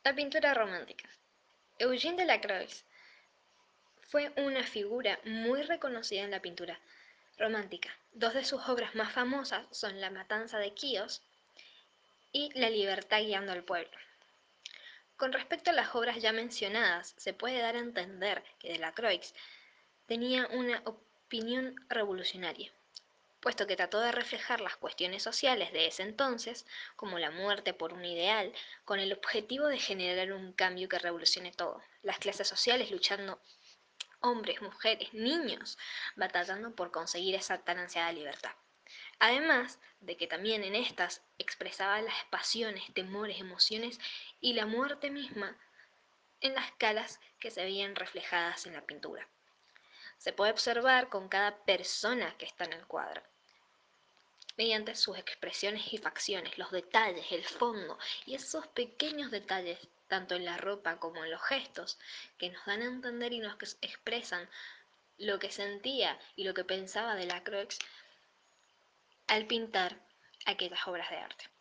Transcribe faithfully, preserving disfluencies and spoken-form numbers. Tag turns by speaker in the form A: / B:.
A: La pintura romántica. Eugène Delacroix fue una figura muy reconocida en la pintura romántica. Dos de sus obras más famosas son La matanza de Quíos y La libertad guiando al pueblo. Con respecto a las obras ya mencionadas, se puede dar a entender que Delacroix tenía una opinión revolucionaria, puesto que trató de reflejar las cuestiones sociales de ese entonces, como la muerte por un ideal, con el objetivo de generar un cambio que revolucione todo. Las clases sociales luchando, hombres, mujeres, niños, batallando por conseguir esa tan ansiada libertad. Además de que también en estas expresaba las pasiones, temores, emociones y la muerte misma en las caras que se veían reflejadas en la pintura. Se puede observar con cada persona que está en el cuadro, mediante sus expresiones y facciones, los detalles, el fondo y esos pequeños detalles, tanto en la ropa como en los gestos, que nos dan a entender y nos expresan lo que sentía y lo que pensaba Delacroix al pintar aquellas obras de arte.